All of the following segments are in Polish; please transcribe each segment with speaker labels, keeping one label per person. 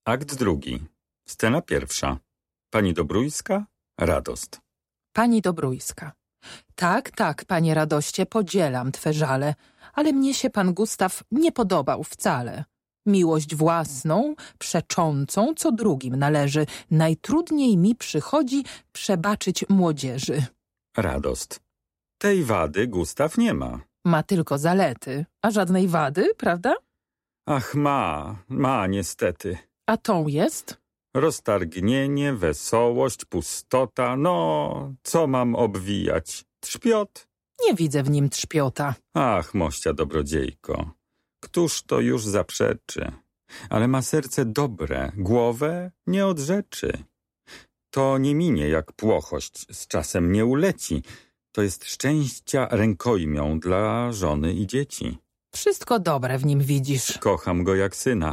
Speaker 1: Akt drugi. Scena pierwsza. Pani Dobrójska, Radost.
Speaker 2: Pani Dobrójska. Tak, panie Radoście, podzielam twe żale, ale mnie się pan Gustaw nie podobał wcale. Miłość własną, przeczącą, co drugim należy, najtrudniej mi przychodzi przebaczyć młodzieży.
Speaker 1: Radost. Tej wady Gustaw nie ma.
Speaker 2: Ma tylko zalety, a żadnej wady, prawda?
Speaker 1: Ach, ma niestety.
Speaker 2: A tą jest?
Speaker 1: Roztargnienie, wesołość, pustota, no, co mam obwijać? Trzpiot?
Speaker 2: Nie widzę w nim trzpiota.
Speaker 1: Ach, mościa dobrodziejko, któż to już zaprzeczy? Ale ma serce dobre, głowę nie odrzeczy. To nie minie jak płochość, z czasem nie uleci. To jest szczęścia rękojmią dla żony i dzieci.
Speaker 2: Wszystko dobre w nim widzisz.
Speaker 1: Kocham go jak syna,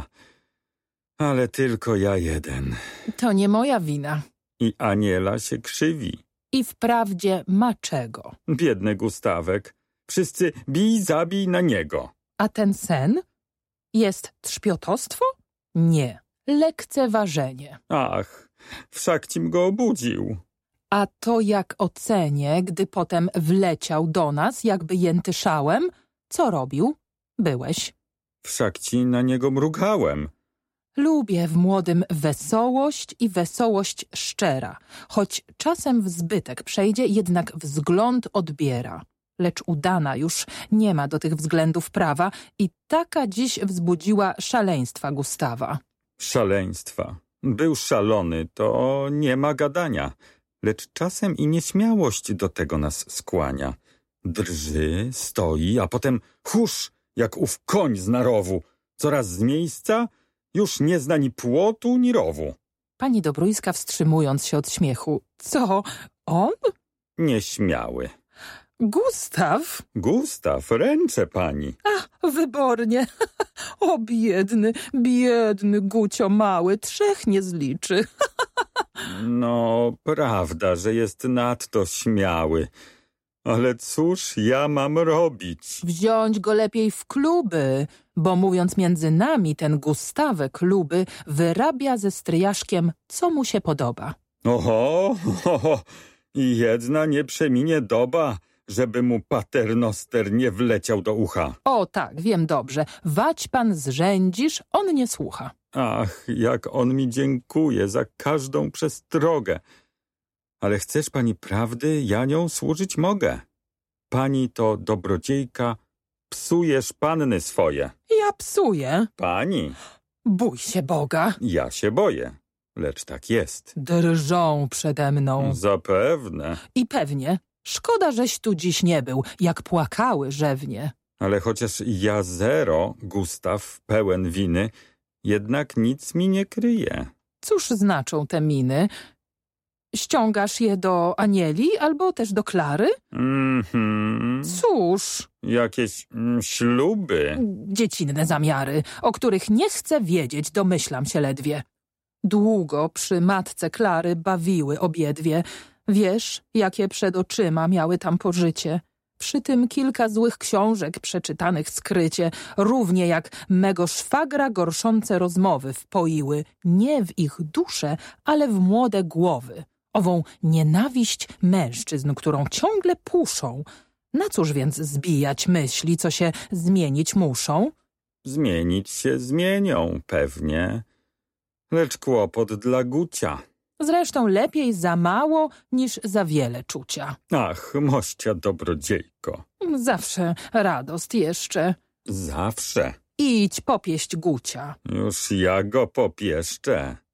Speaker 1: ale tylko ja jeden.
Speaker 2: To nie moja wina.
Speaker 1: I Aniela się krzywi.
Speaker 2: I wprawdzie ma czego.
Speaker 1: Biedny Gustawek. Wszyscy bij, zabij na niego.
Speaker 2: A ten sen? Jest trzpiotostwo? Nie. Lekceważenie.
Speaker 1: Ach, wszak cim go obudził.
Speaker 2: A to jak ocenię, gdy potem wleciał do nas, jakby jętyszałem? Co robił? Byłeś.
Speaker 1: Wszak ci na niego mrugałem.
Speaker 2: Lubię w młodym wesołość i wesołość szczera. Choć czasem w zbytek przejdzie, jednak wzgląd odbiera. Lecz udana już nie ma do tych względów prawa i taka dziś wzbudziła szaleństwa Gustawa.
Speaker 1: Szaleństwa. Był szalony, to nie ma gadania. Lecz czasem i nieśmiałość do tego nas skłania. Drży, stoi, a potem husz, jak ów koń z narowu. Coraz z miejsca już nie zna ni płotu, ni rowu.
Speaker 2: Pani Dobrójska wstrzymując się od śmiechu. Co? On?
Speaker 1: Nieśmiały.
Speaker 2: Gustaw?
Speaker 1: Gustaw, ręczę pani.
Speaker 2: Ach, wybornie. O, biedny Gucio mały, 3 nie zliczy.
Speaker 1: No, prawda, że jest nadto śmiały. Ale cóż ja mam robić?
Speaker 2: Wziąć go lepiej w kluby, bo mówiąc między nami, ten Gustawek luby wyrabia ze stryjaszkiem, co mu się podoba.
Speaker 1: Oho, i jedna nie przeminie doba, żeby mu paternoster nie wleciał do ucha.
Speaker 2: O tak, wiem dobrze. Wać pan zrzędzisz, on nie słucha.
Speaker 1: Ach, jak on mi dziękuje za każdą przestrogę. Ale chcesz pani prawdy, ja nią służyć mogę. Pani to dobrodziejka, psujesz panny swoje.
Speaker 2: Ja psuję.
Speaker 1: Pani?
Speaker 2: Bój się Boga.
Speaker 1: Ja się boję, lecz tak jest.
Speaker 2: Drżą przede mną.
Speaker 1: Zapewne.
Speaker 2: I pewnie. Szkoda, żeś tu dziś nie był, jak płakały rzewnie.
Speaker 1: Ale chociaż ja zero, Gustaw, pełen winy, jednak nic mi nie kryje.
Speaker 2: Cóż znaczą te miny? Ściągasz je do Anieli albo też do Klary? Cóż?
Speaker 1: Jakieś śluby.
Speaker 2: Dziecinne zamiary, o których nie chcę wiedzieć, domyślam się ledwie. Długo przy matce Klary bawiły obiedwie. Wiesz, jakie przed oczyma miały tam pożycie. Przy tym kilka złych książek przeczytanych skrycie, równie jak mego szwagra gorszące rozmowy wpoiły nie w ich dusze, ale w młode głowy. Ową nienawiść mężczyzn, którą ciągle puszą. Na cóż więc zbijać myśli, co się zmienić muszą?
Speaker 1: Zmienić się zmienią, pewnie. Lecz kłopot dla Gucia.
Speaker 2: Zresztą lepiej za mało niż za wiele czucia.
Speaker 1: Ach, mościa dobrodziejko.
Speaker 2: Zawsze radost jeszcze.
Speaker 1: Zawsze.
Speaker 2: Idź popieść Gucia.
Speaker 1: Już ja go popieszczę.